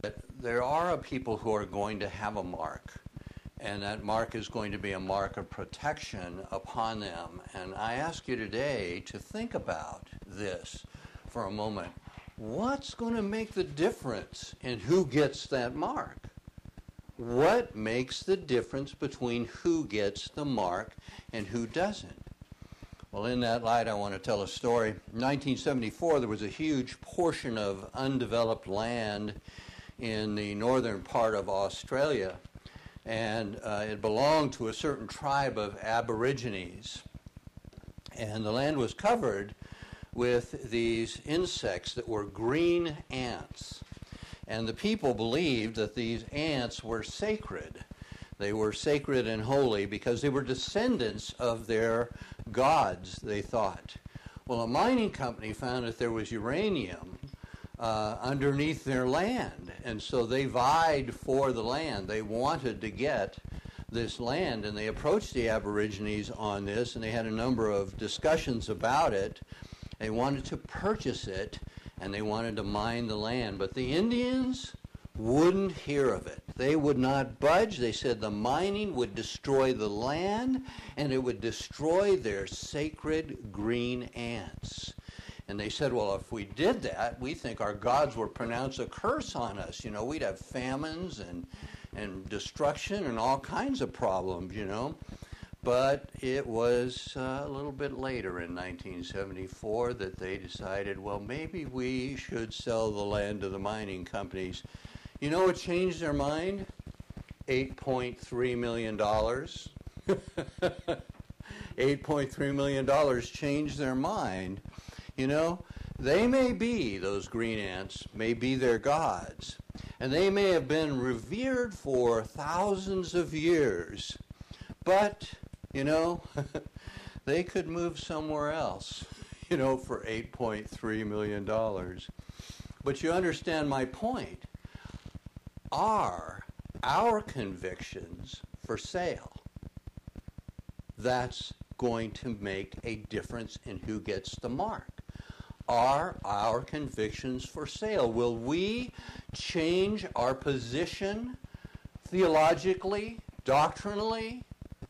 There are a people who are going to have a mark, and that mark is going to be a mark of protection upon them. And I ask you today to think about this for a moment. What's going to make the difference in who gets that mark? What makes the difference between who gets the mark and who doesn't? Well, in that light, I want to tell a story. In 1974, there was a huge portion of undeveloped land in the northern part of Australia, and it belonged to a certain tribe of Aborigines. And the land was covered with these insects that were green ants. And the people believed that these ants were sacred. They were sacred and holy because they were descendants of their gods, they thought. Well, a mining company found that there was uranium underneath their land, and so they vied for the land. They wanted to get this land, and they approached the Aborigines on this, and they had a number of discussions about it. They wanted to purchase it, and they wanted to mine the land, but the Indians wouldn't hear of it. They would not budge. They said the mining would destroy the land, and it would destroy their sacred green ants. And they said, well, if we did that, we think our gods would pronounce a curse on us. You know, we'd have famines and destruction and all kinds of problems, you know. But it was a little bit later in 1974 that they decided, well, maybe we should sell the land to the mining companies. You know what changed their mind? $8.3 million. $8.3 million changed their mind. You know, they may be, those green ants, may be their gods. And they may have been revered for thousands of years. But, you know, they could move somewhere else, you know, for $8.3 million. But you understand my point. Are our convictions for sale? That's going to make a difference in who gets the mark. Are our convictions for sale? Will we change our position theologically, doctrinally?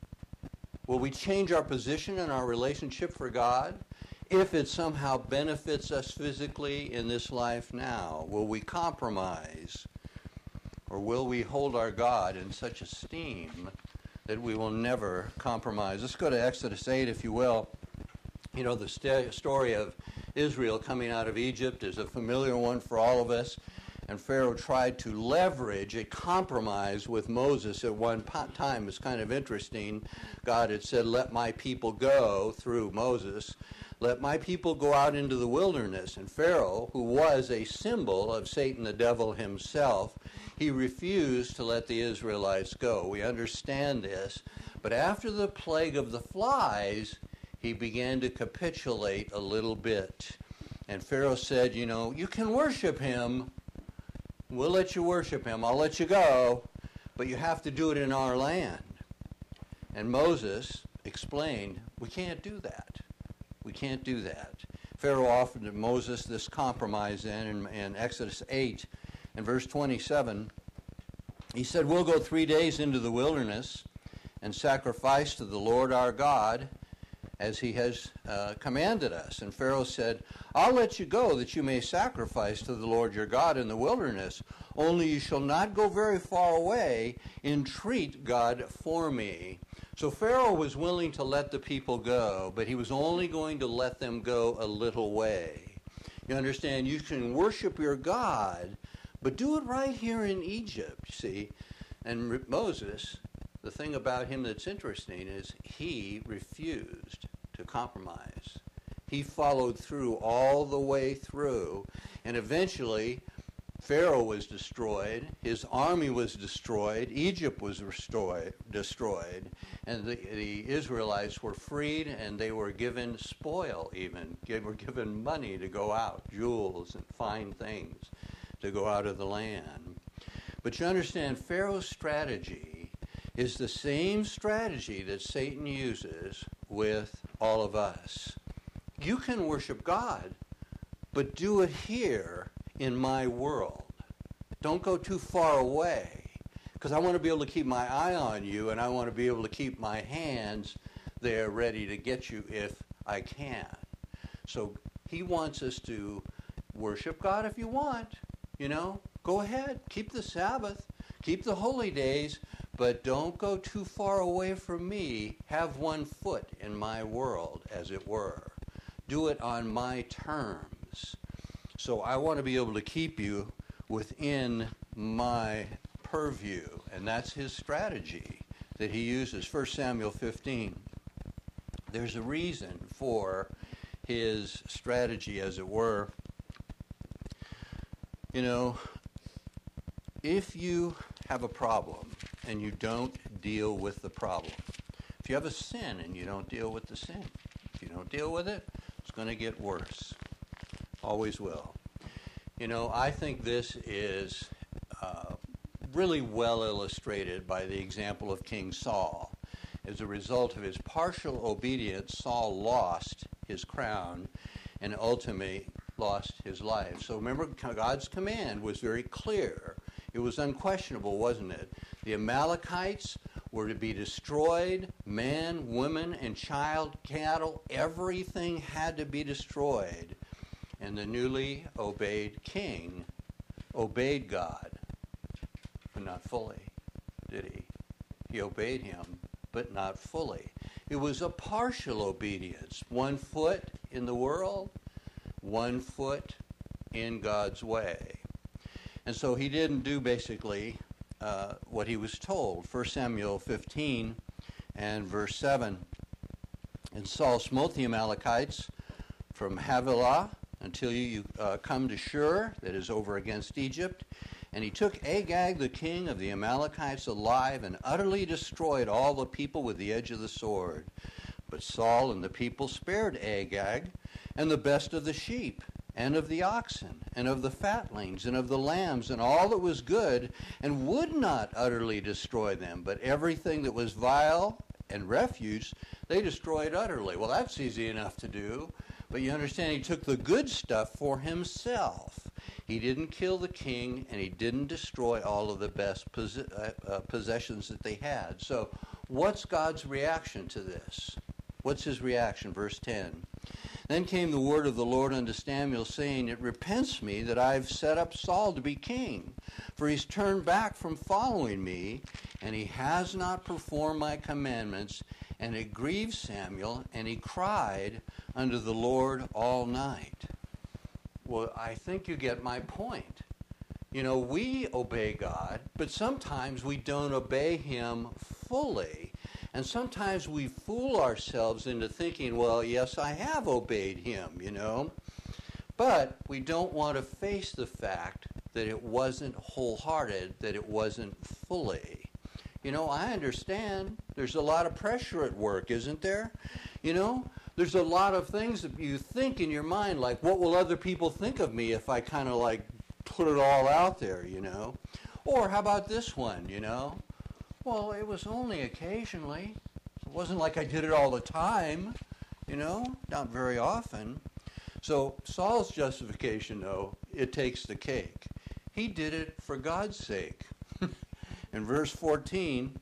Will we change our position in our relationship for God if it somehow benefits us physically in this life now? Will we compromise? Or will we hold our God in such esteem that we will never compromise? Let's go to Exodus 8, if you will. You know, the story of Israel coming out of Egypt is a familiar one for all of us. And Pharaoh tried to leverage a compromise with Moses at one time. It's kind of interesting. God had said, let my people go, through Moses. Let my people go out into the wilderness. And Pharaoh, who was a symbol of Satan the devil himself, he refused to let the Israelites go. We understand this. But after the plague of the flies, he began to capitulate a little bit. And Pharaoh said, you know, you can worship him. We'll let you worship him. I'll let you go. But you have to do it in our land. And Moses explained, we can't do that. We can't do that. Pharaoh offered to Moses this compromise then in Exodus 8 and verse 27. He said, we'll go 3 days into the wilderness and sacrifice to the Lord our God as he has commanded us. And Pharaoh said, I'll let you go that you may sacrifice to the Lord your God in the wilderness. Only you shall not go very far away. Entreat God for me. So Pharaoh was willing to let the people go, but he was only going to let them go a little way. You understand, you can worship your God, but do it right here in Egypt, you see. And Moses, the thing about him that's interesting is he refused to compromise. He followed through all the way through, and eventually Pharaoh was destroyed, his army was destroyed, Egypt was destroyed, and the Israelites were freed, and they were given spoil even. They were given money to go out, jewels and fine things to go out of the land. But you understand, Pharaoh's strategy is the same strategy that Satan uses with all of us. You can worship God, but do it here in my world. Don't go too far away, because I want to be able to keep my eye on you, and I want to be able to keep my hands there ready to get you if I can. So he wants us to worship God if you want, go ahead, keep the Sabbath, keep the holy days, but don't go too far away from me. Have one foot in my world, as it were. Do it on my terms. So I want to be able to keep you within my purview, and that's his strategy that he uses. 1 Samuel 15. There's a reason for his strategy, as it were. If you have a problem and you don't deal with the problem, if you have a sin and you don't deal with the sin, if you don't deal with it, it's going to get worse. Always will. I think this is really well illustrated by the example of King Saul. As a result of his partial obedience, Saul lost his crown and ultimately lost his life. So remember, God's command was very clear. It was unquestionable, wasn't it? The Amalekites were to be destroyed. Man, woman, and child, cattle, everything had to be destroyed. And the newly obeyed king obeyed God, but not fully, did he? He obeyed him, but not fully. It was a partial obedience. 1 foot in the world, 1 foot in God's way. And so he didn't do basically what he was told. 1 Samuel 15 and verse 7. And Saul smote the Amalekites from Havilah until you come to Shur, that is over against Egypt. And he took Agag, the king of the Amalekites, alive and utterly destroyed all the people with the edge of the sword. But Saul and the people spared Agag and the best of the sheep and of the oxen and of the fatlings and of the lambs and all that was good, and would not utterly destroy them. But everything that was vile and refuse they destroyed utterly. Well, that's easy enough to do. But you understand, he took the good stuff for himself. He didn't kill the king, and he didn't destroy all of the best possessions that they had. So what's God's reaction to this? What's his reaction? Verse 10. Then came the word of the Lord unto Samuel, saying, It repents me that I have set up Saul to be king, for he's turned back from following me, and he has not performed my commandments. And it grieved Samuel, and he cried unto the Lord all night. Well, I think you get my point. We obey God, but sometimes we don't obey him fully. And sometimes we fool ourselves into thinking, well, yes, I have obeyed him, But we don't want to face the fact that it wasn't wholehearted, that it wasn't fully. I understand there's a lot of pressure at work, isn't there? There's a lot of things that you think in your mind, like, what will other people think of me if I kind of like put it all out there, Or how about this one, Well, it was only occasionally. It wasn't like I did it all the time, not very often. So Saul's justification, though, it takes the cake. He did it for God's sake. In verse 14,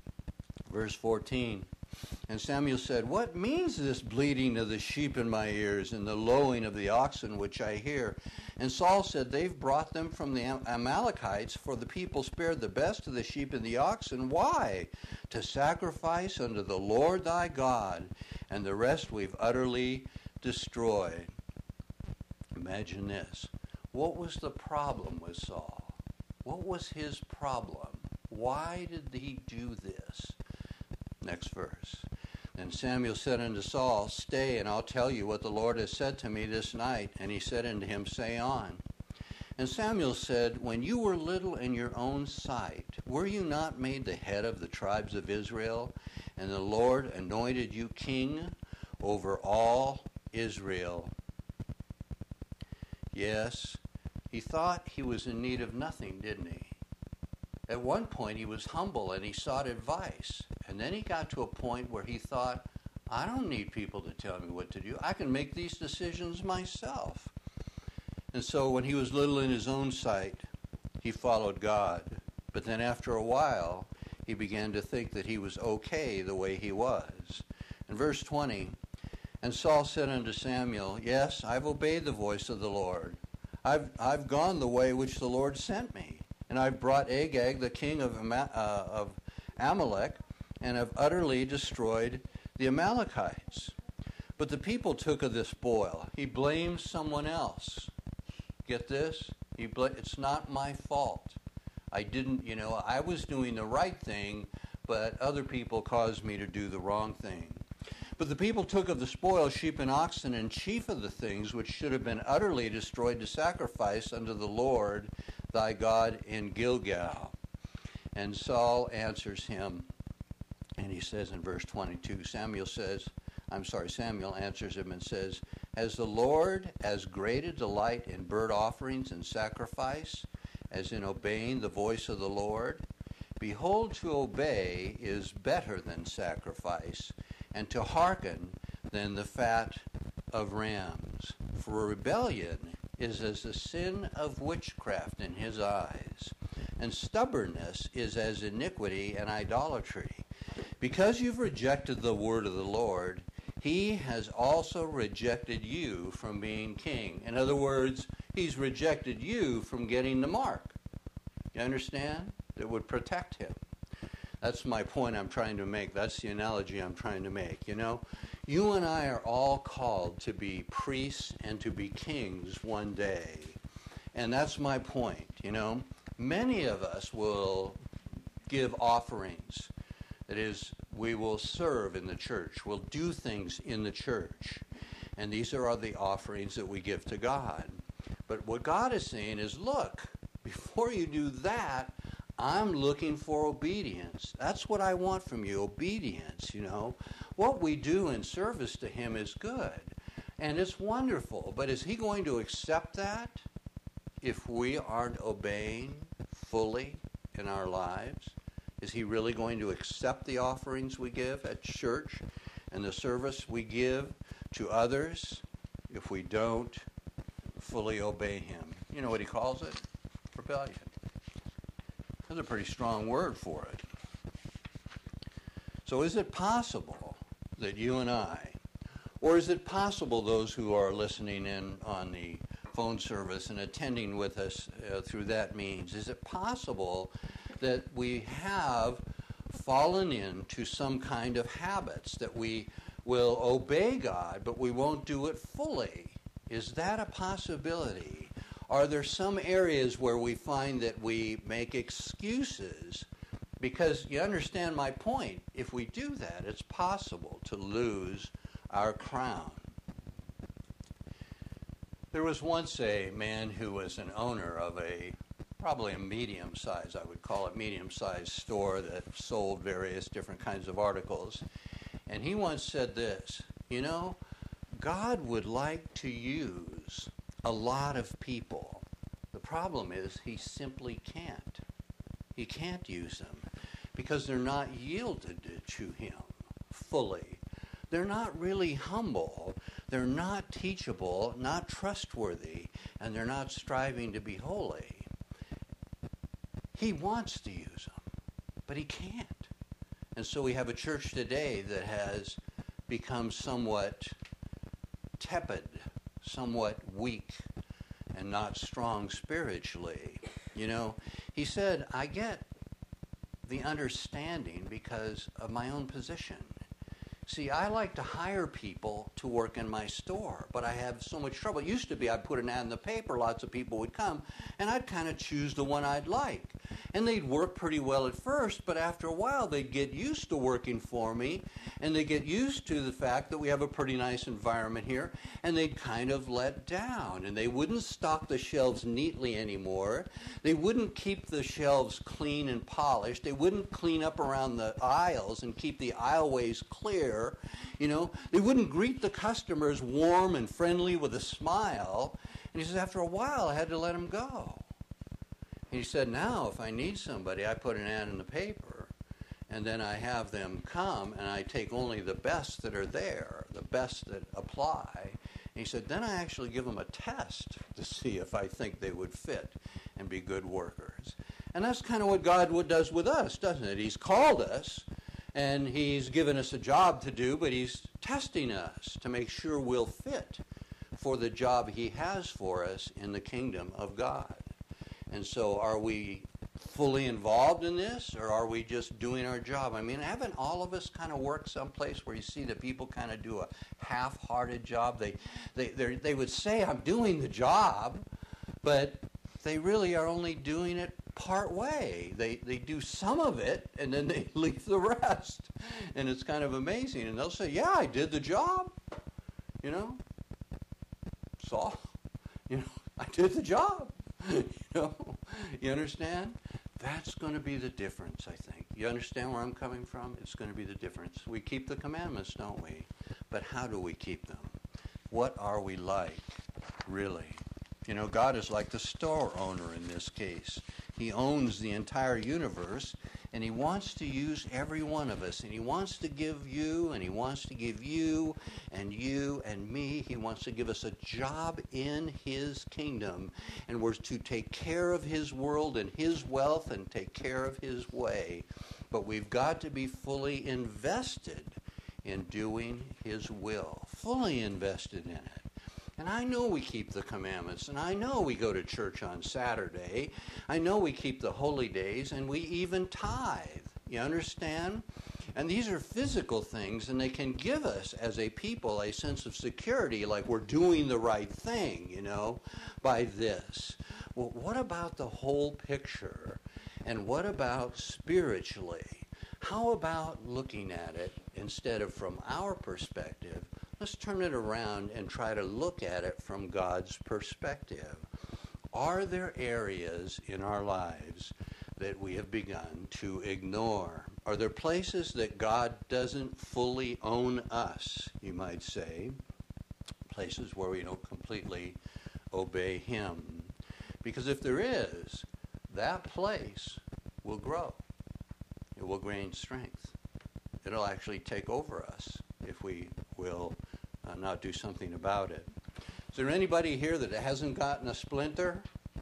and Samuel said, What means this bleating of the sheep in my ears and the lowing of the oxen which I hear? And Saul said, They've brought them from the Amalekites, for the people spared the best of the sheep and the oxen. Why? To sacrifice unto the Lord thy God, and the rest we've utterly destroyed. Imagine this. What was the problem with Saul? What was his problem? Why did he do this? Next verse. And Samuel said unto Saul, Stay, and I'll tell you what the Lord has said to me this night. And he said unto him, Say on. And Samuel said, When you were little in your own sight, were you not made the head of the tribes of Israel? And the Lord anointed you king over all Israel. Yes, he thought he was in need of nothing, didn't he? At one point, he was humble and he sought advice. And then he got to a point where he thought, I don't need people to tell me what to do. I can make these decisions myself. And so when he was little in his own sight, he followed God. But then after a while, he began to think that he was okay the way he was. In verse 20, and Saul said unto Samuel, Yes, I've obeyed the voice of the Lord. I've gone the way which the Lord sent me. And I've brought Agag, the king of Amalek, and have utterly destroyed the Amalekites. But the people took of the spoil. He blames someone else. Get this? It's not my fault. I didn't, I was doing the right thing, but other people caused me to do the wrong thing. But the people took of the spoil sheep and oxen and chief of the things which should have been utterly destroyed to sacrifice unto the Lord thy God in Gilgal. And Saul answers him, and he says in verse 22, Samuel answers him and says, Has the Lord as great a delight in burnt offerings and sacrifice as in obeying the voice of the Lord? Behold, to obey is better than sacrifice, and to hearken than the fat of rams. For rebellion is as the sin of witchcraft in his eyes, and stubbornness is as iniquity and idolatry. Because you've rejected the word of the Lord, he has also rejected you from being king. In other words, he's rejected you from getting the mark. You understand? That would protect him. That's my point I'm trying to make. That's the analogy I'm trying to make. You and I are all called to be priests and to be kings one day. And that's my point. Many of us will give offerings. That is, we will serve in the church. We'll do things in the church. And these are the offerings that we give to God. But what God is saying is, look, before you do that, I'm looking for obedience. That's what I want from you, obedience, What we do in service to him is good, and it's wonderful. But is he going to accept that if we aren't obeying fully in our lives? Is he really going to accept the offerings we give at church and the service we give to others if we don't fully obey him? You know what he calls it? Rebellion. That's a pretty strong word for it. So is it possible that you and I, or is it possible those who are listening in on the phone service and attending with us through that means, is it possible that we have fallen into some kind of habits, that we will obey God, but we won't do it fully? Is that a possibility? Are there some areas where we find that we make excuses? Because you understand my point. If we do that, it's possible to lose our crown. There was once a man who was an owner of probably a medium-sized, I would call it medium-sized store that sold various different kinds of articles. And he once said this, God would like to use a lot of people. The problem is he simply can't. He can't use them because they're not yielded to him fully. They're not really humble. They're not teachable, not trustworthy, and they're not striving to be holy. He wants to use them, but he can't. And so we have a church today that has become somewhat tepid, somewhat weak, and not strong spiritually. He said, I get the understanding because of my own position. See, I like to hire people to work in my store, but I have so much trouble. It used to be I'd put an ad in the paper, lots of people would come, and I'd kind of choose the one I'd like. And they'd work pretty well at first, but after a while they'd get used to working for me, and they get used to the fact that we have a pretty nice environment here, and they'd kind of let down, and they wouldn't stock the shelves neatly anymore. They wouldn't keep the shelves clean and polished. They wouldn't clean up around the aisles and keep the aisleways clear. They wouldn't greet the customers warm and friendly with a smile. And he says, after a while, I had to let them go. And he said, now, if I need somebody, I put an ad in the paper, and then I have them come, and I take only the best that are there, the best that apply. And he said, then I actually give them a test to see if I think they would fit and be good workers. And that's kind of what God does with us, doesn't it? He's called us, and he's given us a job to do, but he's testing us to make sure we'll fit for the job he has for us in the kingdom of God. And so are we fully involved in this, or are we just doing our job? I mean, haven't all of us kind of worked someplace where you see that people kind of do a half-hearted job? They would say, I'm doing the job, but they really are only doing it part way. They do some of it, and then they leave the rest. And it's kind of amazing. And they'll say, yeah, I did the job. So, I did the job. You understand? That's going to be the difference, I think. You understand where I'm coming from? It's going to be the difference. We keep the commandments, don't we? But how do we keep them? What are we like, really? God is like the store owner in this case. He owns the entire universe, and he wants to use every one of us. And he wants to give you, and he wants to give you and me. He wants to give us a job in his kingdom. And we're to take care of his world and his wealth and take care of his way. But we've got to be fully invested in doing his will. Fully invested in it. And I know we keep the commandments, and I know we go to church on Saturday. I know we keep the holy days, and we even tithe. You understand? And these are physical things, and they can give us, as a people, a sense of security, like we're doing the right thing, by this. Well, what about the whole picture? And what about spiritually? How about looking at it instead of from our perspective? Let's turn it around and try to look at it from God's perspective. Are there areas in our lives that we have begun to ignore? Are there places that God doesn't fully own us, you might say? Places where we don't completely obey him. Because if there is, that place will grow. It will gain strength. It'll actually take over us if we will not do something about it. Is there anybody here that hasn't gotten a splinter?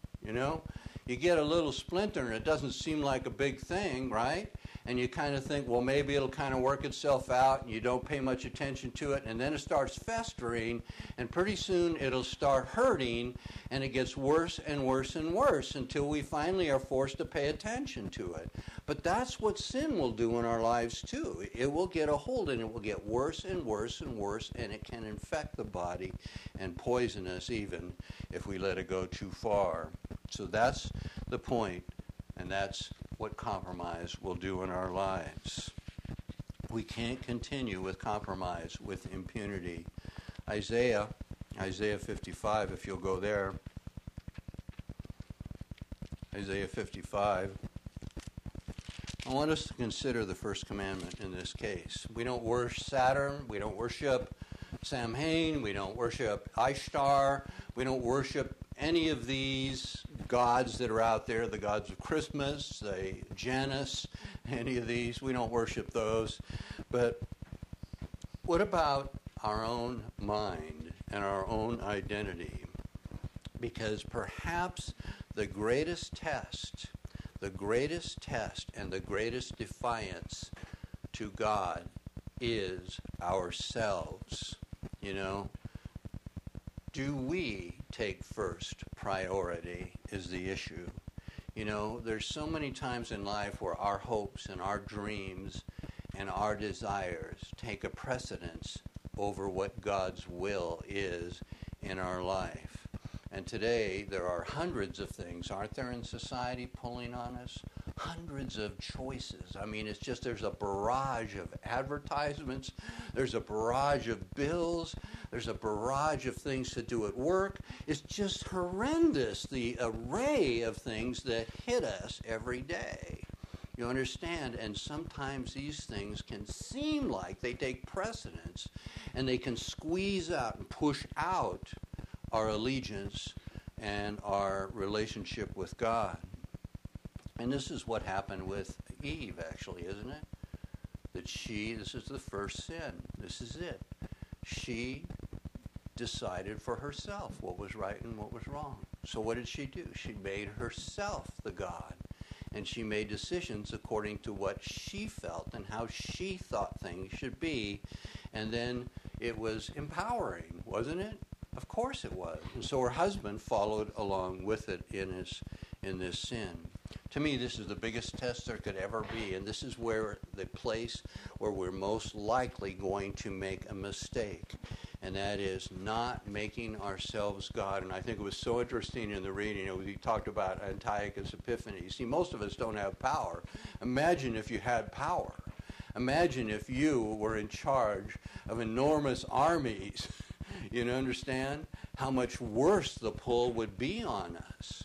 You get a little splinter and it doesn't seem like a big thing, right? And you kind of think, well, maybe it'll kind of work itself out, and you don't pay much attention to it, and then it starts festering, and pretty soon it'll start hurting, and it gets worse and worse and worse until we finally are forced to pay attention to it. But that's what sin will do in our lives too. It will get a hold, and it will get worse and worse and worse, and it can infect the body and poison us even if we let it go too far. So that's the point, and that's what compromise will do in our lives. We can't continue with compromise, with impunity. Isaiah 55, if you'll go there. Isaiah 55. I want us to consider the first commandment in this case. We don't worship Saturn. We don't worship Samhain. We don't worship Ishtar. We don't worship any of these gods that are out there, the gods of Christmas, the Janus, any of these. We don't worship those. But what about our own mind and our own identity? Because perhaps the greatest test and the greatest defiance to God is ourselves. Do we take first priority is the issue. There's so many times in life where our hopes and our dreams and our desires take a precedence over what God's will is in our life. And today there are hundreds of things, aren't there, in society pulling on us? Hundreds of choices. I mean, it's just there's a barrage of advertisements. There's a barrage of bills. There's a barrage of things to do at work. It's just horrendous, the array of things that hit us every day. You understand? And sometimes these things can seem like they take precedence, and they can squeeze out and push out our allegiance and our relationship with God. And this is what happened with Eve, actually, isn't it? That this is the first sin. This is it. She decided for herself what was right and what was wrong. So what did she do? She made herself the God. and she made decisions according to what she felt and how she thought things should be. And then it was empowering, wasn't it? Of course it was. And so her husband followed along with it in this sin. To me, this is the biggest test there could ever be, and this is where the place where we're most likely going to make a mistake, and that is not making ourselves God. And I think it was so interesting in the reading, he talked about Antiochus Epiphanes. See, most of us don't have power. Imagine if you had power. Imagine if you were in charge of enormous armies. You understand how much worse the pull would be on us.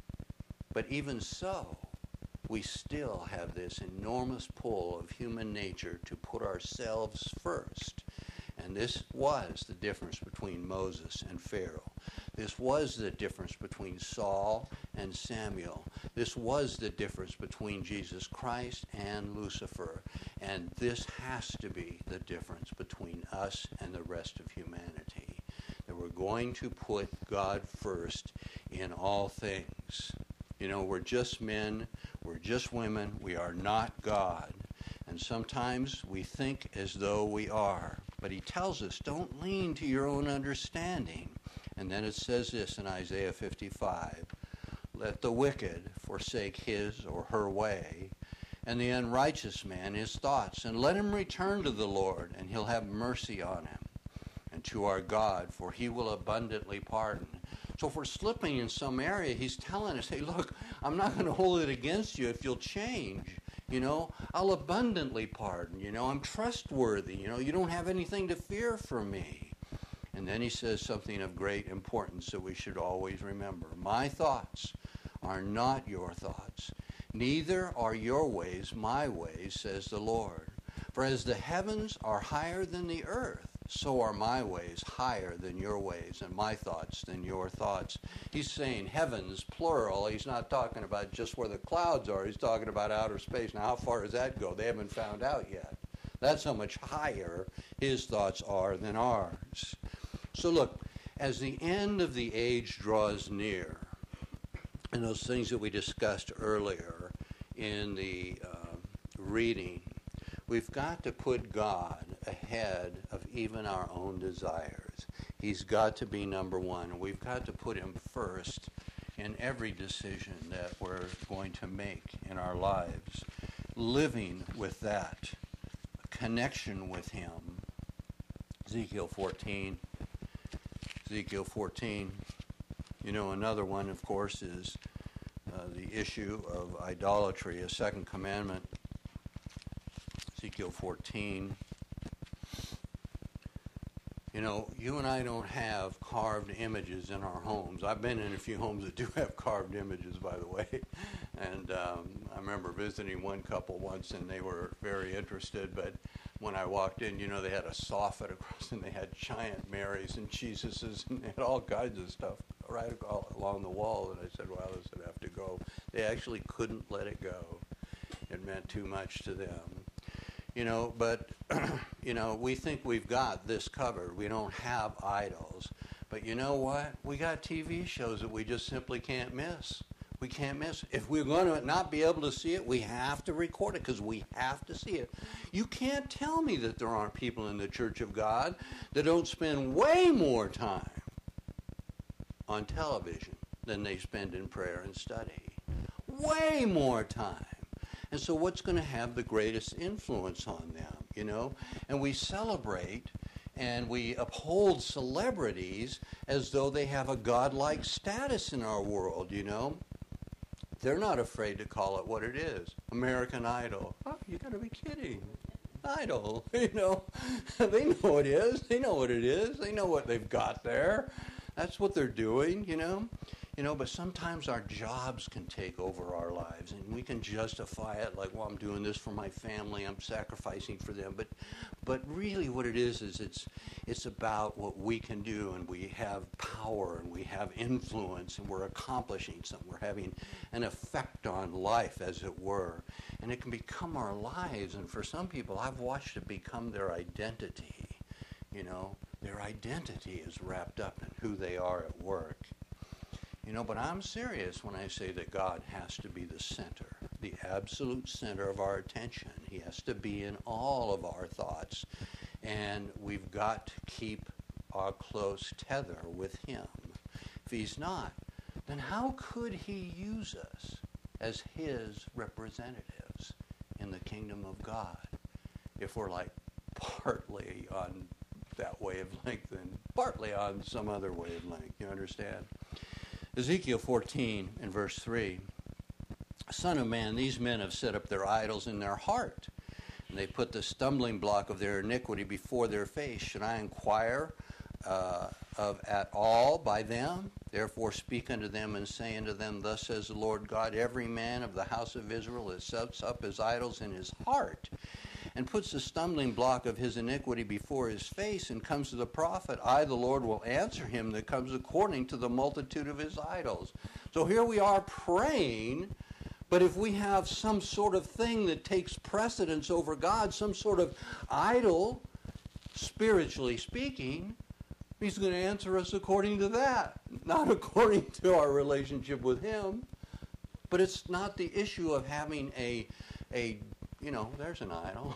But even so, we still have this enormous pull of human nature to put ourselves first. And this was the difference between Moses and Pharaoh. This was the difference between Saul and Samuel. This was the difference between Jesus Christ and Lucifer. And this has to be the difference between us and the rest of humanity. That we're going to put God first in all things. We're just men, we're just women, we are not God. And sometimes we think as though we are. But he tells us, don't lean to your own understanding. And then it says this in Isaiah 55, let the wicked forsake his or her way, and the unrighteous man his thoughts, and let him return to the Lord, and he'll have mercy on him, and to our God, for he will abundantly pardon. So if we're slipping in some area, he's telling us, hey, look, I'm not going to hold it against you if you'll change. I'll abundantly pardon. I'm trustworthy. You don't have anything to fear from me. And then he says something of great importance that we should always remember. My thoughts are not your thoughts. Neither are your ways my ways, says the Lord. For as the heavens are higher than the earth, so are my ways higher than your ways, and my thoughts than your thoughts. He's saying heavens, plural. He's not talking about just where the clouds are. He's talking about outer space. Now, how far does that go? They haven't found out yet. That's how much higher his thoughts are than ours. So look, as the end of the age draws near, and those things that we discussed earlier in the reading, we've got to put God ahead of even our own desires. He's got to be number one. We've got to put him first in every decision that we're going to make in our lives. Living with that connection with him. Ezekiel 14. Another one, of course, is the issue of idolatry, a second commandment. Ezekiel 14. You and I don't have carved images in our homes. I've been in a few homes that do have carved images, by the way. And I remember visiting one couple once, and they were very interested. But when I walked in, they had a soffit across, and they had giant Marys and Jesuses, and they had all kinds of stuff right along the wall. And I said, wow, this would have to go. They actually couldn't let it go. It meant too much to them. But, we think we've got this covered. We don't have idols. But you know what? We got TV shows that we just simply can't miss. We can't miss. If we're going to not be able to see it, we have to record it because we have to see it. You can't tell me that there aren't people in the Church of God that don't spend way more time on television than they spend in prayer and study. Way more time. And so what's going to have the greatest influence on them, And we celebrate and we uphold celebrities as though they have a godlike status in our world, They're not afraid to call it what it is. American Idol. Oh, you got to be kidding. Idol, They know it is. They know what it is. They know what they've got there. That's what they're doing, But sometimes our jobs can take over our lives, and we can justify it like, well, I'm doing this for my family, I'm sacrificing for them. But really what it is it's about what we can do, and we have power, and we have influence, and we're accomplishing something. We're having an effect on life, as it were. And it can become our lives, and for some people, I've watched it become their identity, Their identity is wrapped up in who they are at work. But I'm serious when I say that God has to be the center the absolute center of our attention. He has to be in all of our thoughts. And we've got to keep a close tether with him. If he's not, then how could he use us as his representatives in the kingdom of God if we're like partly on that wavelength and partly on some other wavelength? You understand? Ezekiel 14 and verse 3, Son of man, these men have set up their idols in their heart, and they put the stumbling block of their iniquity before their face. Should I inquire of at all by them? Therefore speak unto them and say unto them, Thus says the Lord God, every man of the house of Israel that sets up his idols in his heart, and puts the stumbling block of his iniquity before his face, and comes to the prophet, I, the Lord, will answer him that comes according to the multitude of his idols. So here we are praying, but if we have some sort of thing that takes precedence over God, some sort of idol, spiritually speaking, he's going to answer us according to that, not according to our relationship with him. But it's not the issue of having a there's an idol.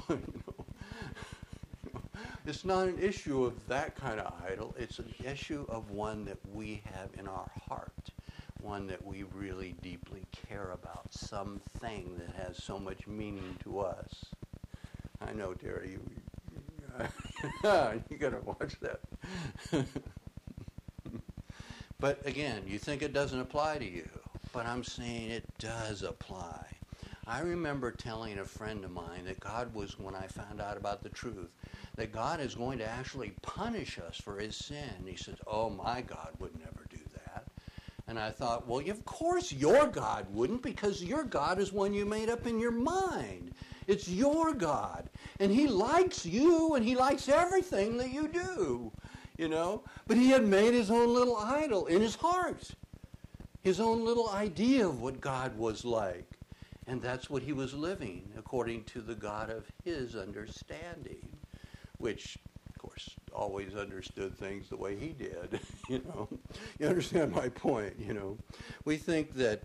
It's not an issue of that kind of idol. It's an issue of one that we have in our heart, one that we really deeply care about, something that has so much meaning to us. I know, Terry, you got to watch that. But again, you think it doesn't apply to you, but I'm saying it does apply. I remember telling a friend of mine that God was, when I found out about the truth, that God is going to actually punish us for his sin. He said, oh, my God would never do that. And I thought, well, of course your God wouldn't, because your God is one you made up in your mind. It's your God. And he likes you, and he likes everything that you do, But he had made his own little idol in his heart, his own little idea of what God was like. And that's what he was living according to the God of his understanding, which, of course, always understood things the way he did, You understand my point, We think that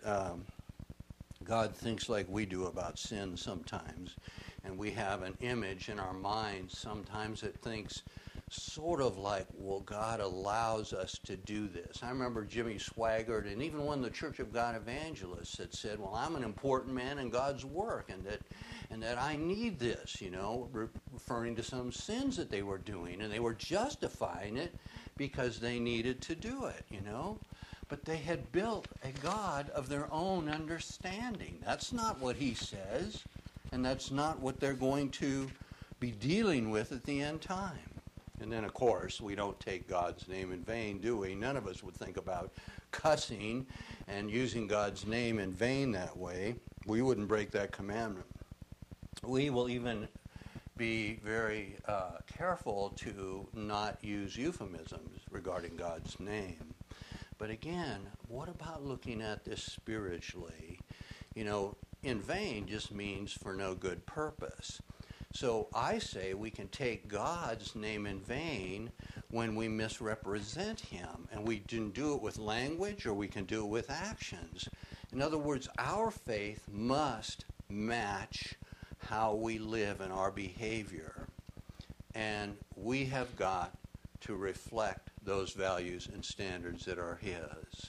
God thinks like we do about sin sometimes, and we have an image in our minds sometimes that thinks sort of like, well, God allows us to do this. I remember Jimmy Swaggart, and even one of the Church of God evangelists that said, well, I'm an important man in God's work, and that I need this, referring to some sins that they were doing, and they were justifying it because they needed to do it, But they had built a God of their own understanding. That's not what he says, and that's not what they're going to be dealing with at the end time. And then, of course, we don't take God's name in vain, do we? None of us would think about cussing and using God's name in vain that way. We wouldn't break that commandment. We will even be very careful to not use euphemisms regarding God's name. But again, what about looking at this spiritually? In vain just means for no good purpose. So I say we can take God's name in vain when we misrepresent him. And we can do it with language, or we can do it with actions. In other words, our faith must match how we live in our behavior. And we have got to reflect those values and standards that are his.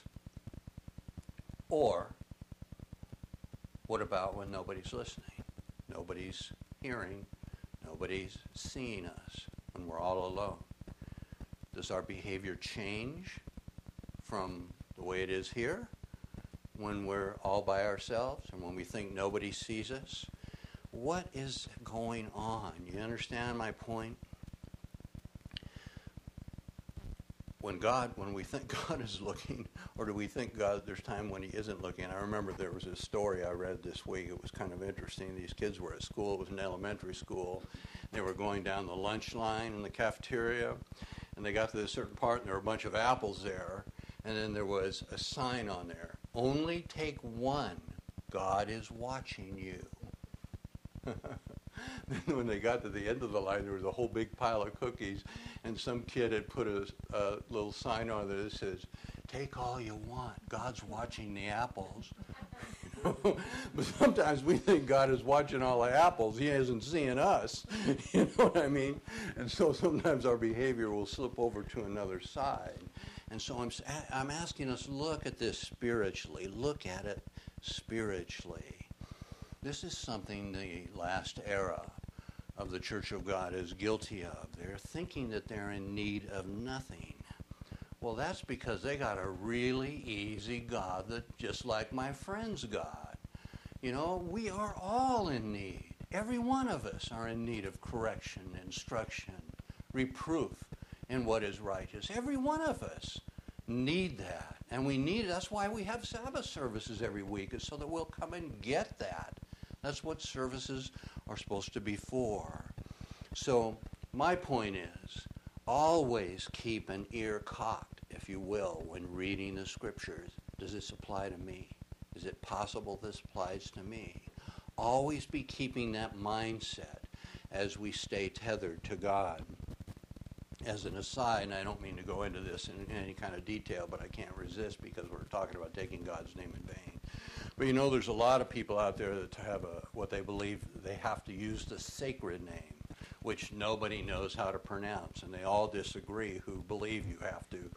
Or, what about when nobody's listening? Nobody's hearing. Nobody's seeing us when we're all alone. Does our behavior change from the way it is here when we're all by ourselves and when we think nobody sees us? What is going on? You understand my point? When we think God is looking, or do we think there's time when he isn't looking? I remember there was a story I read this week. It was kind of interesting. These kids were at school. It was an elementary school. They were going down the lunch line in the cafeteria, and they got to a certain part, and there were a bunch of apples there, and then there was a sign on there, only take one. God is watching you. Then when they got to the end of the line, there was a whole big pile of cookies, and some kid had put a little sign on there that says, take all you want. God's watching the apples. But sometimes we think God is watching all the apples. He isn't seeing us. You know what I mean? And so sometimes our behavior will slip over to another side. And so I'm asking us to look at this spiritually. Look at it spiritually. This is something the last era of the Church of God is guilty of. They're thinking that they're in need of nothing. Well, that's because they got a really easy God that just like my friend's God. You know, we are all in need. Every one of us are in need of correction, instruction, reproof in what is righteous. Every one of us need that. And we need it. That's why we have Sabbath services every week, is so that we'll come and get that. That's what services are supposed to be for. So my point is, always keep an ear cocked, if you will, when reading the Scriptures. Does this apply to me? Is it possible this applies to me? Always be keeping that mindset as we stay tethered to God. As an aside, and I don't mean to go into this in any kind of detail, but I can't resist because we're talking about taking God's name in vain. But you know, there's a lot of people out there that have what they believe they have to use the sacred name, which nobody knows how to pronounce, and they all disagree who believe you have to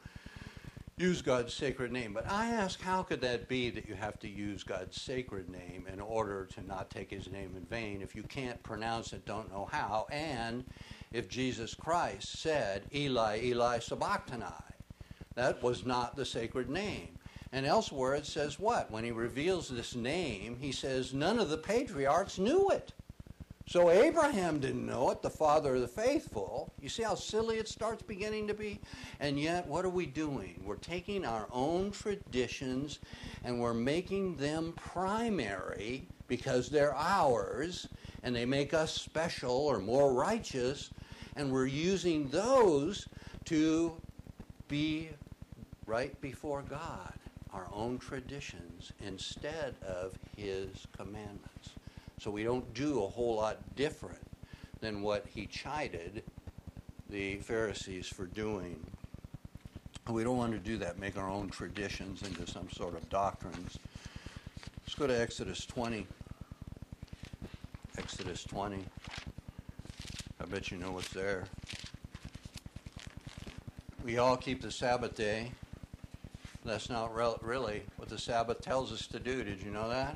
use God's sacred name. But I ask, how could that be that you have to use God's sacred name in order to not take his name in vain if you can't pronounce it, don't know how, and if Jesus Christ said, Eli, Eli, sabachthani, that was not the sacred name. And elsewhere it says what? When he reveals this name, he says none of the patriarchs knew it. So Abraham didn't know it, the father of the faithful. You see how silly it starts beginning to be? And yet, what are we doing? We're taking our own traditions and we're making them primary because they're ours and they make us special or more righteous, and we're using those to be right before God, our own traditions, instead of his commandments. So we don't do a whole lot different than what he chided the Pharisees for doing. We don't want to do that, make our own traditions into some sort of doctrines. Let's go to Exodus 20. Exodus 20. I bet you know what's there. We all keep the Sabbath day. That's not really what the Sabbath tells us to do. Did you know that?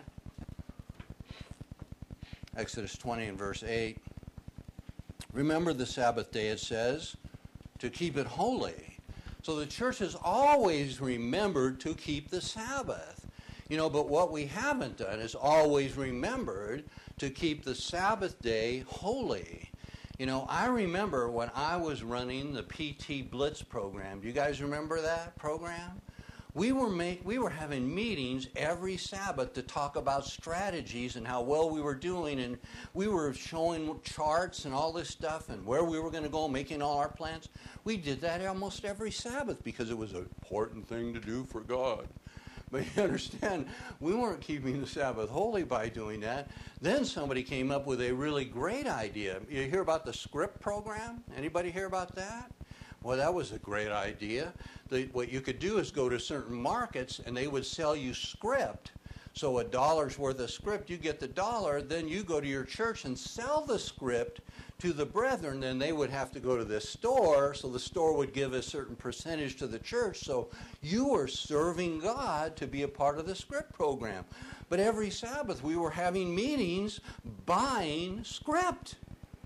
Exodus 20 and verse 8. Remember the Sabbath day, it says, to keep it holy. So the church has always remembered to keep the Sabbath. You know, but what we haven't done is always remembered to keep the Sabbath day holy. You know, I remember when I was running the PT Blitz program. Do you guys remember that program? We were having meetings every Sabbath to talk about strategies and how well we were doing, and we were showing charts and all this stuff and where we were going to go, making all our plans. We did that almost every Sabbath because it was an important thing to do for God. But you understand, we weren't keeping the Sabbath holy by doing that. Then somebody came up with a really great idea. You hear about the script program? Anybody hear about that? Well, that was a great idea. What you could do is go to certain markets and they would sell you script. So $1 worth of script, you get the $1, then you go to your church and sell the script to the brethren. Then they would have to go to this store, so the store would give a certain percentage to the church. So you were serving God to be a part of the script program. But every Sabbath we were having meetings buying script.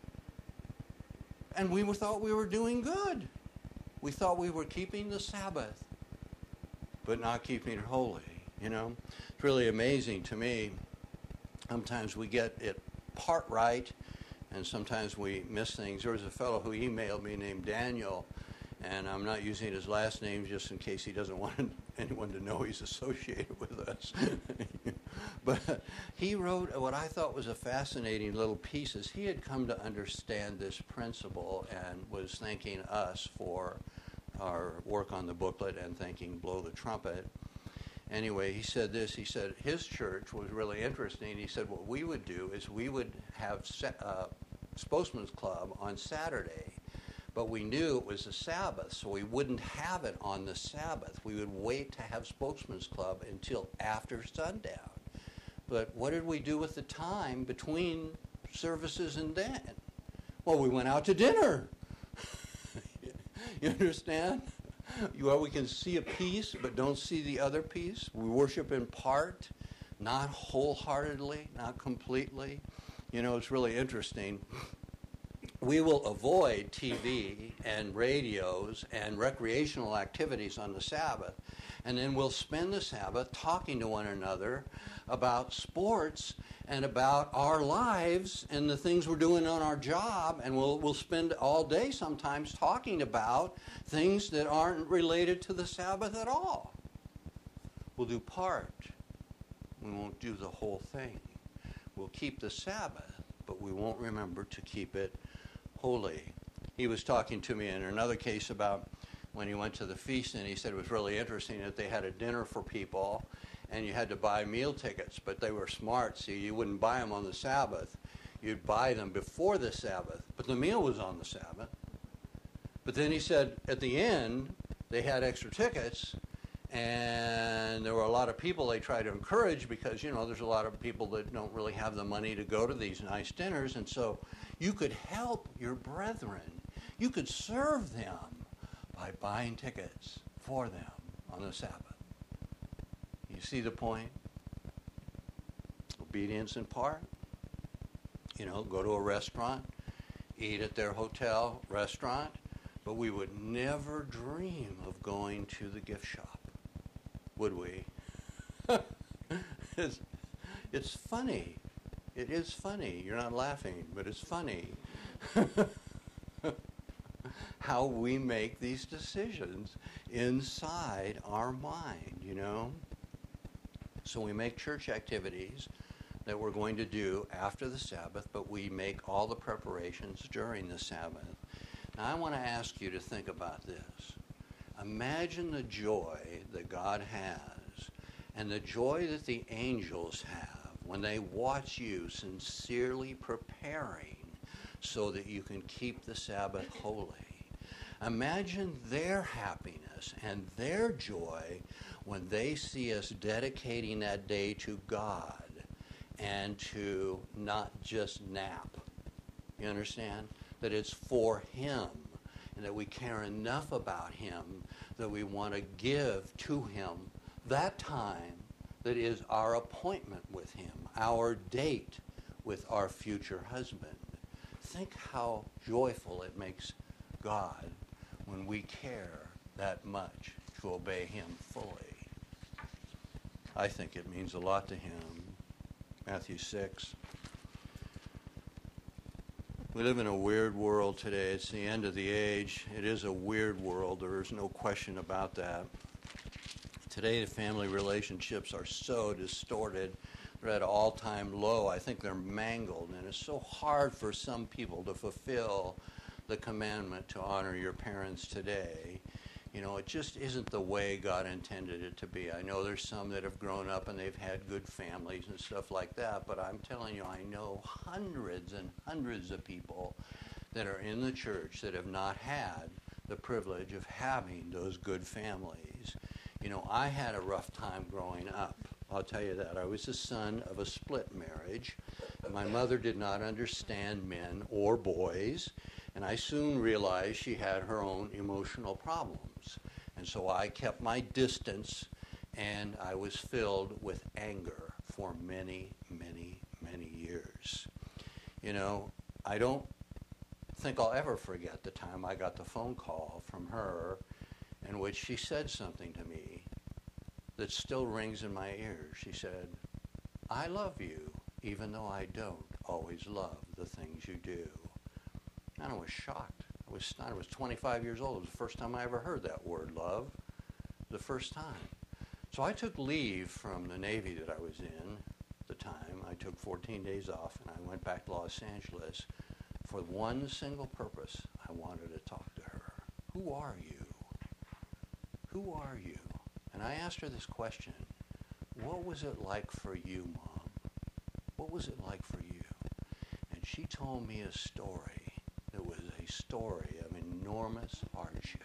And we thought we were doing good. We thought we were keeping the Sabbath, but not keeping it holy, you know. It's really amazing to me. Sometimes we get it part right, and sometimes we miss things. There was a fellow who emailed me named Daniel, and I'm not using his last name just in case he doesn't want anyone to know he's associated with us. But he wrote what I thought was a fascinating little piece. He had come to understand this principle and was thanking us for our work on the booklet and thanking Blow the Trumpet. Anyway, he said this. He said his church was really interesting. He said what we would do is we would have Spokesman's Club on Saturday, but we knew it was a Sabbath, so we wouldn't have it on the Sabbath. We would wait to have Spokesman's Club until after sundown. But what did we do with the time between services and then? Well, we went out to dinner. You understand? Well, we can see a piece, but don't see the other piece. We worship in part, not wholeheartedly, not completely. You know, it's really interesting. We will avoid TV and radios and recreational activities on the Sabbath, and then we'll spend the Sabbath talking to one another about sports and about our lives and the things we're doing on our job, and we'll spend all day sometimes talking about things that aren't related to the Sabbath at all. We'll do part. We won't do the whole thing. We'll keep the Sabbath, but we won't remember to keep it holy. He was talking to me in another case about when he went to the feast, and he said it was really interesting that they had a dinner for people, and you had to buy meal tickets, but they were smart. See, you wouldn't buy them on the Sabbath. You'd buy them before the Sabbath, but the meal was on the Sabbath. But then he said at the end, they had extra tickets, and there were a lot of people they try to encourage because, you know, there's a lot of people that don't really have the money to go to these nice dinners, and so you could help your brethren. You could serve them by buying tickets for them on the Sabbath. You see the point? Obedience in part. You know, go to a restaurant, eat at their hotel restaurant, but we would never dream of going to the gift shop, would we? It's funny. It is funny. You're not laughing, but it's funny. How we make these decisions inside our mind, you know? So we make church activities that we're going to do after the Sabbath, but we make all the preparations during the Sabbath. Now, I want to ask you to think about this. Imagine the joy that God has and the joy that the angels have when they watch you sincerely preparing so that you can keep the Sabbath holy. Imagine their happiness and their joy when they see us dedicating that day to God and to not just nap. You understand? That it's for Him and that we care enough about Him that we want to give to Him that time that is our appointment with Him, our date with our future husband. Think how joyful it makes God when we care that much to obey Him fully. I think it means a lot to Him. Matthew 6. We live in a weird world today. It's the end of the age. It is a weird world. There is no question about that. Today, the family relationships are so distorted. They're at an all-time low. I think they're mangled, and it's so hard for some people to fulfill the commandment to honor your parents today. You know, it just isn't the way God intended it to be. I know there's some that have grown up and they've had good families and stuff like that, but I'm telling you, I know hundreds and hundreds of people that are in the church that have not had the privilege of having those good families. You know, I had a rough time growing up. I'll tell you that. I was the son of a split marriage. My mother did not understand men or boys, and I soon realized she had her own emotional problems. And so I kept my distance, and I was filled with anger for many, many, many years. You know, I don't think I'll ever forget the time I got the phone call from her in which she said something to me that still rings in my ears. She said, "I love you, even though I don't always love the things you do." And I was shocked. I was 25 years old. It was the first time I ever heard that word, love. The first time. So I took leave from the Navy that I was in at the time. I took 14 days off, and I went back to Los Angeles for one single purpose. I wanted to talk to her. Who are you? Who are you? And I asked her this question. What was it like for you, Mom? What was it like for you? And she told me a story. It was a story of enormous hardship.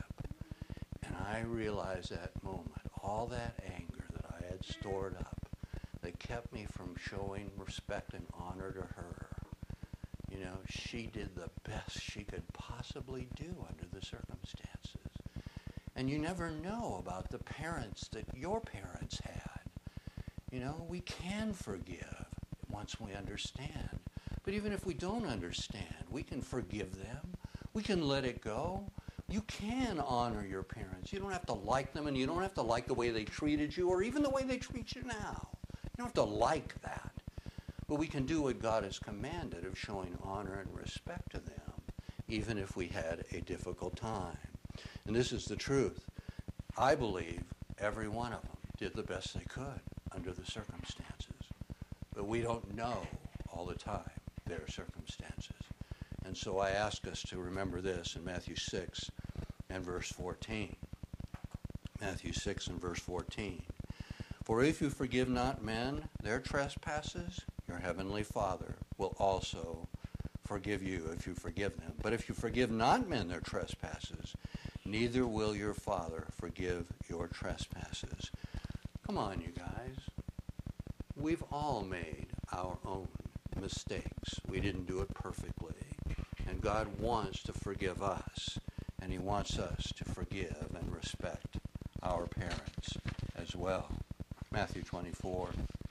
And I realized that moment, all that anger that I had stored up, that kept me from showing respect and honor to her. You know, she did the best she could possibly do under the circumstances. And you never know about the parents that your parents had. You know, we can forgive once we understand. But even if we don't understand, we can forgive them. We can let it go. You can honor your parents. You don't have to like them, and you don't have to like the way they treated you or even the way they treat you now. You don't have to like that. But we can do what God has commanded of showing honor and respect to them, even if we had a difficult time. And this is the truth. I believe every one of them did the best they could under the circumstances. But we don't know all the time their circumstances. And so I ask us to remember this in Matthew 6 and verse 14. Matthew 6 and verse 14. For if you forgive not men their trespasses, your heavenly Father will also forgive you if you forgive them. But if you forgive not men their trespasses, neither will your Father forgive your trespasses. Come on, you guys. We've all made our own mistakes. We didn't do it perfectly. And God wants to forgive us, and he wants us to forgive and respect our parents as well. Matthew 24.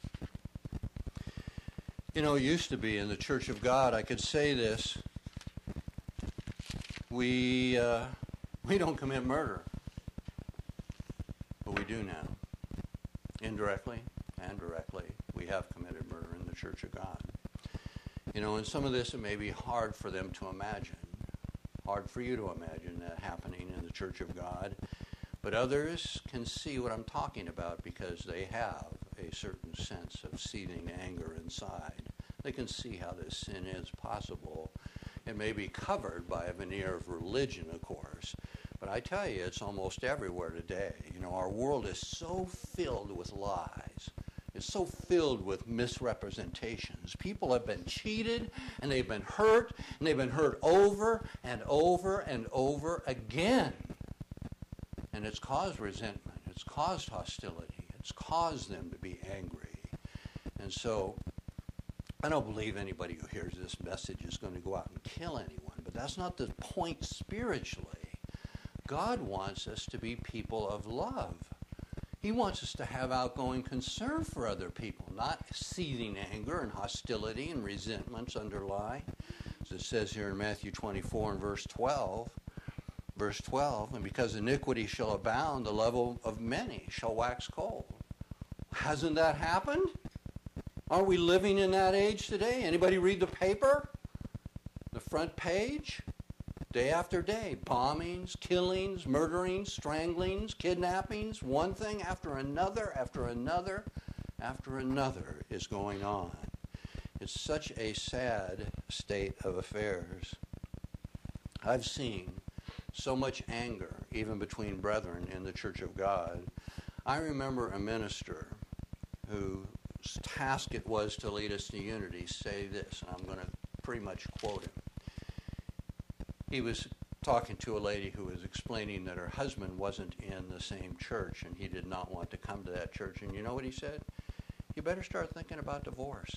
You know, it used to be in the Church of God, I could say this, we don't commit murder, but we do now. Indirectly and directly, we have committed murder in the Church of God. You know, and some of this, it may be hard for them to imagine, hard for you to imagine that happening in the Church of God, but others can see what I'm talking about because they have a certain sense of seething anger inside. They can see how this sin is possible. It may be covered by a veneer of religion, of course, but I tell you, it's almost everywhere today. You know, our world is so filled with lies. It's so filled with misrepresentations. People have been cheated, and they've been hurt, and they've been hurt over and over and over again. And it's caused resentment. It's caused hostility. It's caused them to be angry. And so I don't believe anybody who hears this message is going to go out and kill anyone, but that's not the point spiritually. God wants us to be people of love. He wants us to have outgoing concern for other people, not seething anger and hostility and resentments underlie. As it says here in Matthew 24 and verse 12, and because iniquity shall abound, the love of many shall wax cold. Hasn't that happened? Aren't we living in that age today? Anybody read the paper? The front page? Day after day, bombings, killings, murderings, stranglings, kidnappings, one thing after another, after another, after another is going on. It's such a sad state of affairs. I've seen so much anger, even between brethren in the Church of God. I remember a minister whose task it was to lead us to unity say this, and I'm going to pretty much quote him. He was talking to a lady who was explaining that her husband wasn't in the same church and he did not want to come to that church. And you know what he said? You better start thinking about divorce.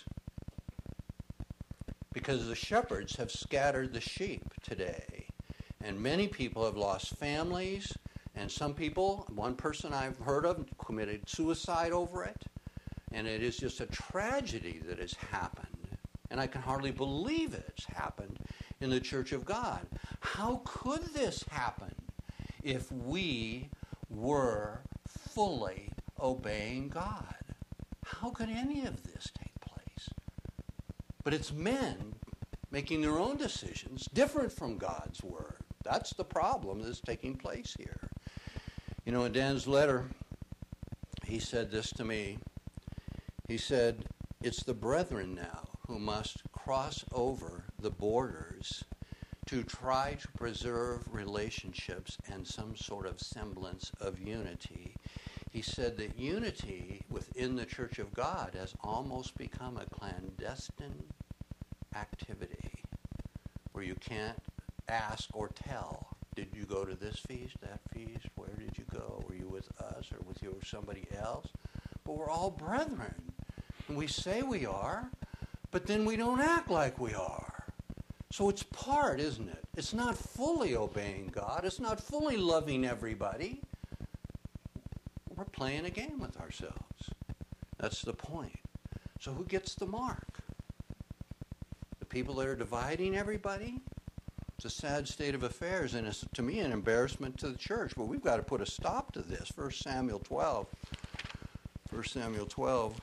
Because the shepherds have scattered the sheep today. And many people have lost families. And some people, one person I've heard of, committed suicide over it. And it is just a tragedy that has happened. And I can hardly believe it's happened in the Church of God. How could this happen if we were fully obeying God? How could any of this take place? But it's men making their own decisions different from God's word. That's the problem that's taking place here. You know, in Dan's letter, he said this to me. He said, it's the brethren now who must cross over the borders to try to preserve relationships and some sort of semblance of unity. He said that unity within the Church of God has almost become a clandestine activity where you can't ask or tell, did you go to this feast, that feast, where did you go, were you with us or with you or somebody else? But we're all brethren. And we say we are, but then we don't act like we are. So it's part, isn't it? It's not fully obeying God. It's not fully loving everybody. We're playing a game with ourselves. That's the point. So who gets the mark? The people that are dividing everybody? It's a sad state of affairs, and it's, to me, an embarrassment to the church. But we've got to put a stop to this. 1 Samuel 12. 1 Samuel 12.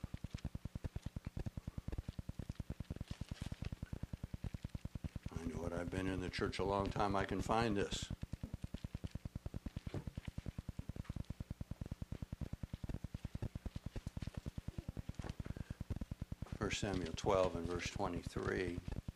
I know what, I've been in the church a long time. I can find this. 1 Samuel 12 and verse 23.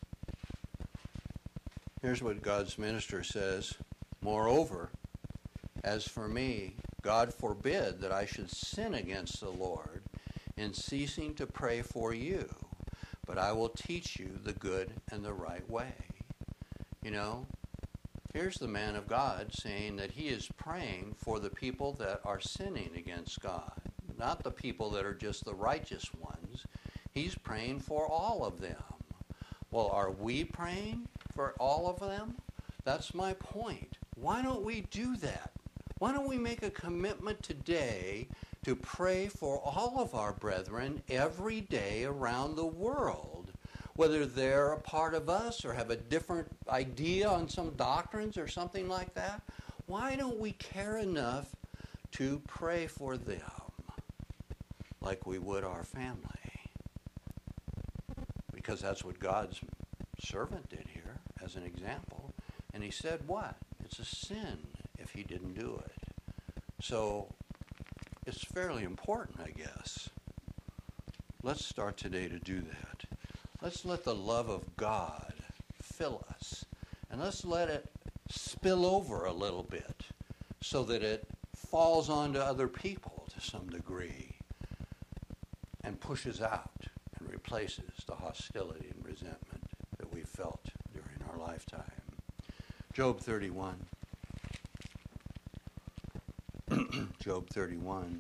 Here's what God's minister says. Moreover, as for me, God forbid that I should sin against the Lord in ceasing to pray for you, but I will teach you the good and the right way. You know, here's the man of God saying that he is praying for the people that are sinning against God, not the people that are just the righteous ones. He's praying for all of them. Well, are we praying for all of them? That's my point. Why don't we do that? Why don't we make a commitment today to pray for all of our brethren every day around the world, whether they're a part of us or have a different idea on some doctrines or something like that? Why don't we care enough to pray for them like we would our family? Because that's what God's servant did here as an example. And he said what? It's a sin if he didn't do it. So it's fairly important, I guess. Let's start today to do that. Let's let the love of God fill us. And let's let it spill over a little bit so that it falls onto other people to some degree and pushes out and replaces the hostility and resentment that we felt during our lifetime. Job 31. Job 31.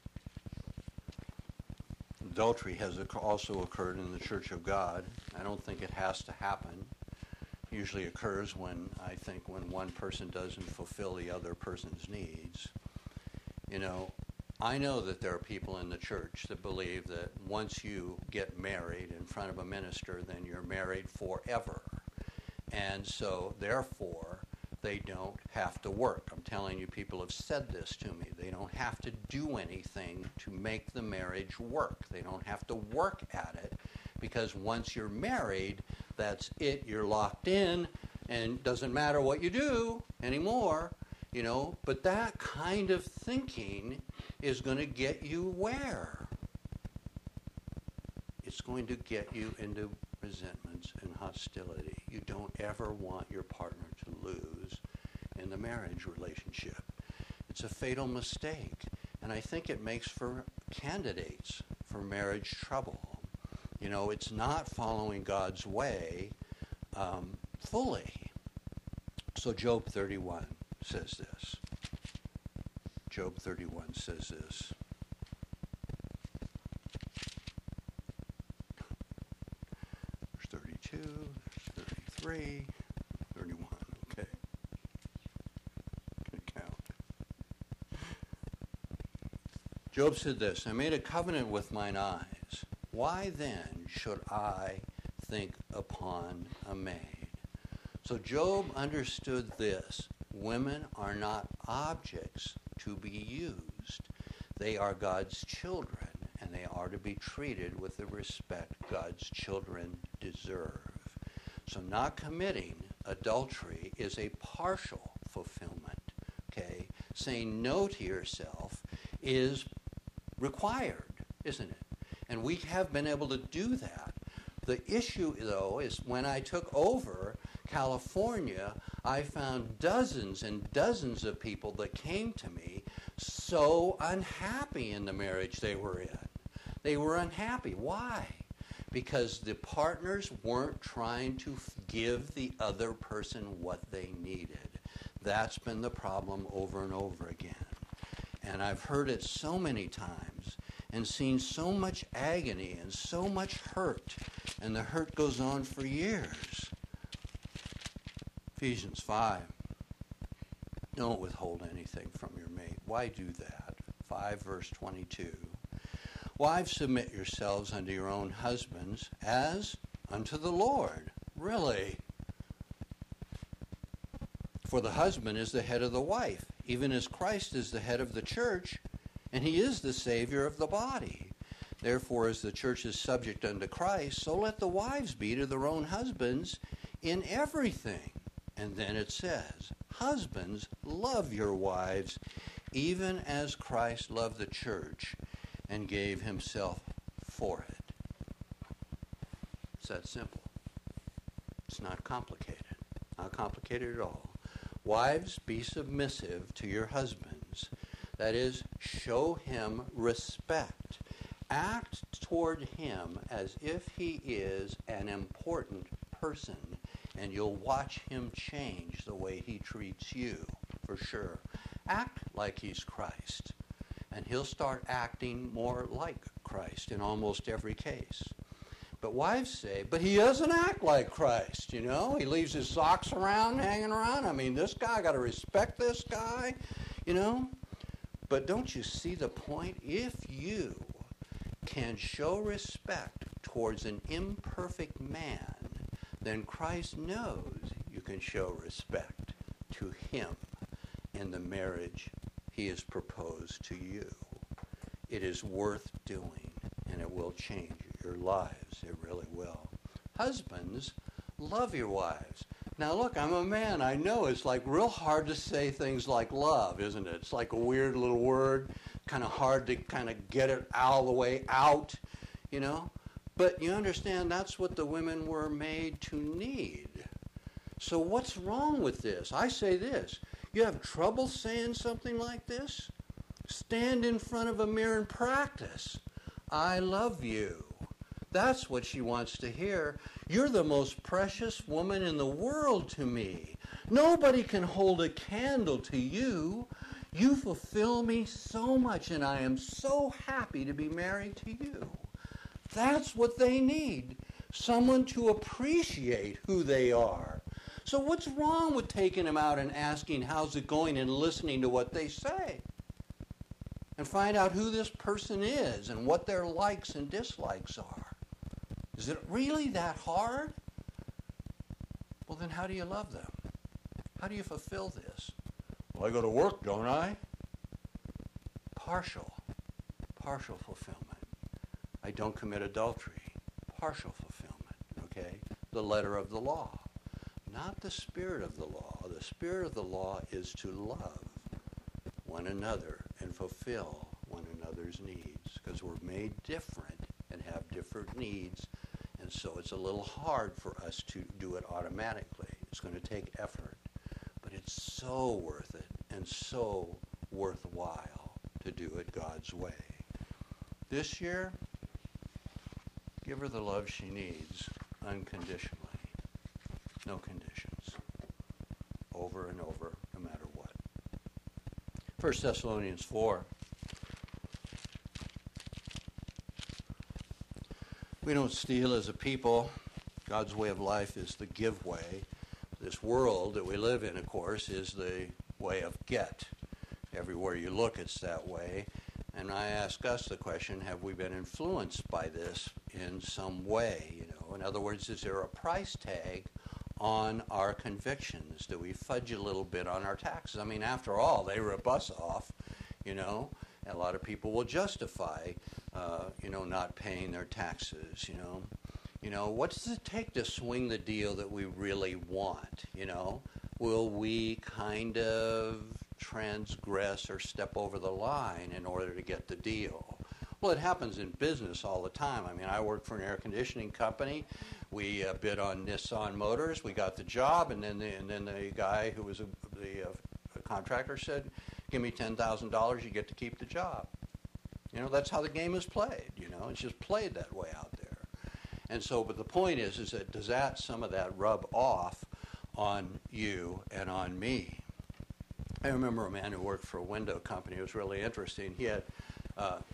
Adultery has also occurred in the church of God. I don't think it has to happen. It usually occurs when one person doesn't fulfill the other person's needs. You know, I know that there are people in the church that believe that once you get married in front of a minister, then you're married forever. And so, therefore, they don't have to work. I'm telling you, people have said this to me. They don't have to do anything to make the marriage work. They don't have to work at it because once you're married, that's it. You're locked in and it doesn't matter what you do anymore, you know. But that kind of thinking is going to get you where? It's going to get you into resentments and hostility. You don't ever want your partner to lose in the marriage relationship. It's a fatal mistake, and I think it makes for candidates for marriage trouble. You know, it's not following God's way fully. So Job 31 says this. Job 31 says this. There's 32, there's 33, 31, okay. Can count. Job said this, I made a covenant with mine eyes. Why then should I think upon a maid? So Job understood this. Women are not objects to be used. They are God's children, and they are to be treated with the respect God's children deserve. So not committing adultery is a partial fulfillment, okay? Saying no to yourself is required, isn't it? And we have been able to do that. The issue, though, is when I took over California, I found dozens and dozens of people that came to me so unhappy in the marriage they were in. They were unhappy. Why? Because the partners weren't trying to give the other person what they needed. That's been the problem over and over again. And I've heard it so many times. and seen so much agony and so much hurt, and the hurt goes on for years. Ephesians 5. Don't withhold anything from your mate. Why do that? 5 verse 22. Wives, submit yourselves unto your own husbands as unto the Lord. Really? For the husband is the head of the wife, even as Christ is the head of the church, and he is the Savior of the body. Therefore, as the church is subject unto Christ, so let the wives be to their own husbands in everything. And then it says, husbands, love your wives, even as Christ loved the church and gave himself for it. It's that simple. It's not complicated. Not complicated at all. Wives, be submissive to your husbands. That is, show him respect. Act toward him as if he is an important person, and you'll watch him change the way he treats you, for sure. Act like he's Christ, and he'll start acting more like Christ in almost every case. But wives say, but he doesn't act like Christ, you know? He leaves his socks around, hanging around. I mean, this guy, I got to respect this guy, you know? But don't you see the point? If you can show respect towards an imperfect man, then Christ knows you can show respect to him in the marriage he has proposed to you. It is worth doing, and it will change your lives. It really will. Husbands, love your wives. Now look, I'm a man. I know it's like real hard to say things like love, isn't it? It's like a weird little word, kind of hard to kind of get it all the way out, you know? But you understand that's what the women were made to need. So what's wrong with this? I say this. You have trouble saying something like this? Stand in front of a mirror and practice. I love you. That's what she wants to hear. You're the most precious woman in the world to me. Nobody can hold a candle to you. You fulfill me so much, and I am so happy to be married to you. That's what they need. Someone to appreciate who they are. So what's wrong with taking them out and asking how's it going and listening to what they say? And find out who this person is and what their likes and dislikes are. Is it really that hard? Well, then how do you love them? How do you fulfill this? Well, I go to work, don't I? Partial fulfillment. I don't commit adultery. Partial fulfillment, okay? The letter of the law, not the spirit of the law. The spirit of the law is to love one another and fulfill one another's needs, because we're made different and have different needs, and so it's a little hard for us to do it automatically. It's going to take effort, but it's so worth it and so worthwhile to do it God's way. This year, give her the love she needs unconditionally. No conditions. Over and over, no matter what. 1 Thessalonians 4. We don't steal as a people. God's way of life is the give way. This world that we live in, of course, is the way of get. Everywhere you look, it's that way. And I ask us the question, have we been influenced by this in some way? You know, in other words, is there a price tag on our convictions? Do we fudge a little bit on our taxes? I mean, after all, they rip us off, you know. And a lot of people will justify, not paying their taxes, You know, what does it take to swing the deal that we really want, you know? Will we kind of transgress or step over the line in order to get the deal? Well, it happens in business all the time. I mean, I work for an air conditioning company. We bid on Nissan Motors. We got the job, and then the guy who was the contractor said, "Give me $10,000, you get to keep the job." You know, that's how the game is played. You know, it's just played that way out there. And so, but the point is that does some of that rub off on you and on me? I remember a man who worked for a window company. It was really interesting. He had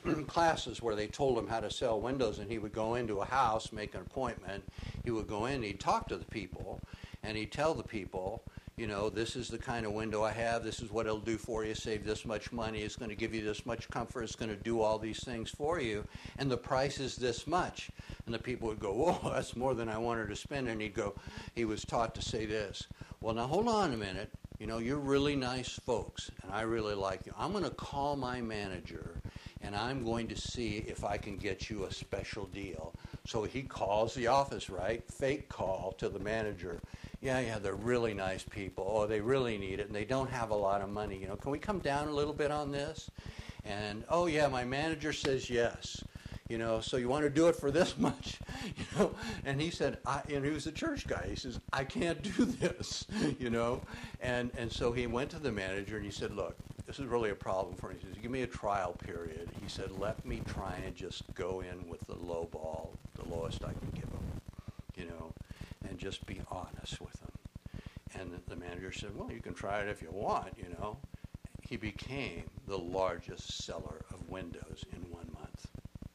classes where they told him how to sell windows, and he would go into a house, make an appointment. He would go in, he'd talk to the people, and he'd tell the people, you know, this is the kind of window I have, this is what it'll do for you, save this much money, it's going to give you this much comfort, it's going to do all these things for you, and the price is this much. And the people would go, whoa, that's more than I wanted to spend. And he was taught to say this, well, now hold on a minute, you know, you're really nice folks, and I really like you. I'm going to call my manager, and I'm going to see if I can get you a special deal. So he calls the office, right? Fake call to the manager. Yeah, they're really nice people. Oh, they really need it, and they don't have a lot of money. You know, can we come down a little bit on this? And, oh, yeah, my manager says yes. You know, so you want to do it for this much? You know, and he said, and he was a church guy. He says, I can't do this, you know. And so he went to the manager, and he said, look, this is really a problem for me. He says, give me a trial period. He said, let me try and just go in with the low ball, the lowest I can give him, you know, and just be honest with him. And the manager said, well, you can try it if you want, you know. He became the largest seller of windows in 1 month.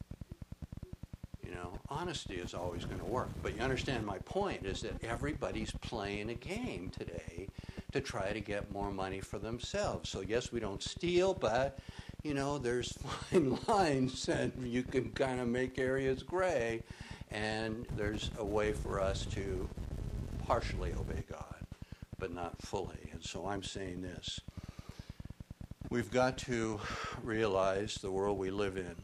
You know, honesty is always going to work. But you understand my point is that everybody's playing a game today to try to get more money for themselves. So yes, we don't steal, but, you know, there's fine lines, and you can kind of make areas gray, and there's a way for us to partially obey God, but not fully. And so I'm saying this. We've got to realize the world we live in.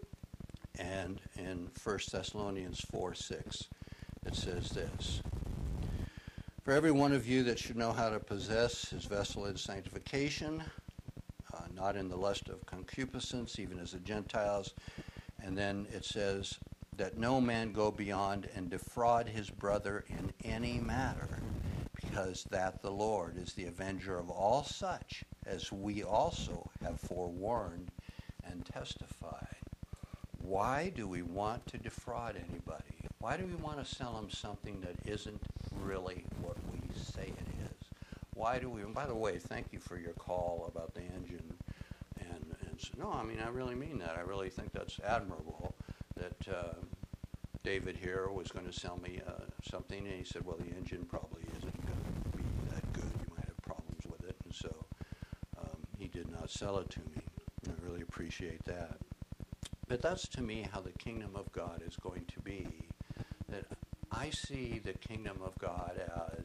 And in 1 Thessalonians 4:6, it says this, for every one of you that should know how to possess his vessel in sanctification, not in the lust of concupiscence, even as the Gentiles. And then it says that no man go beyond and defraud his brother in any matter, because that the Lord is the avenger of all such, as we also have forewarned and testified. Why do we want to defraud anybody? Why do we want to sell them something that isn't really what we say it is? Why do we, and by the way, thank you for your call about the engine. And no, I mean, I really mean that. I really think that's admirable that David here was going to sell me something, and he said, well, the engine probably isn't going to be that good. You might have problems with it. And so he did not sell it to me. And I really appreciate that. But that's, to me, how the kingdom of God is going to be. That I see the kingdom of God as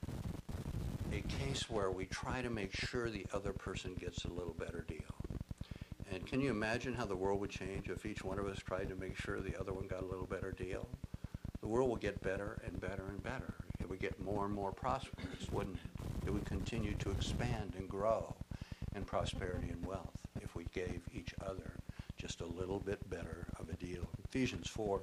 a case where we try to make sure the other person gets a little better deal. And can you imagine how the world would change if each one of us tried to make sure the other one got a little better deal? The world would get better and better and better. It would get more and more prosperous, wouldn't it? It would continue to expand and grow in prosperity and wealth if we gave each other just a little bit better of a deal. Ephesians 4.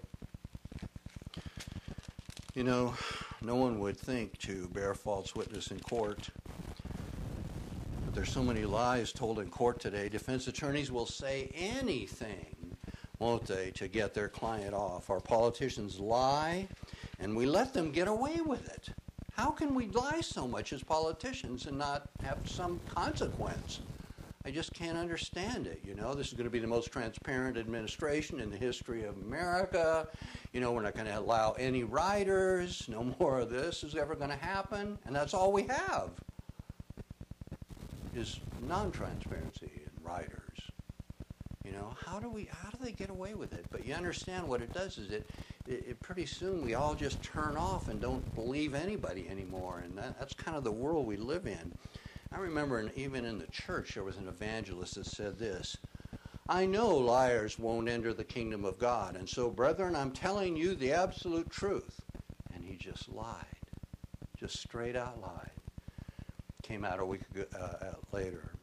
You know, no one would think to bear false witness in court. But there's so many lies told in court today. Defense attorneys will say anything, won't they, to get their client off. Our politicians lie, and we let them get away with it. How can we lie so much as politicians and not have some consequence? I just can't understand it. You know, this is going to be the most transparent administration in the history of America. You know, we're not going to allow any riders. No more of this is ever going to happen. And that's all we have is non-transparency and riders. You know, how do they get away with it? But you understand what it does is it pretty soon we all just turn off and don't believe anybody anymore. And that's kind of the world we live in. I remember even in the church there was an evangelist that said this, I know liars won't enter the kingdom of God, and so, brethren, I'm telling you the absolute truth. And he just lied, just straight out lied. Came out a week later.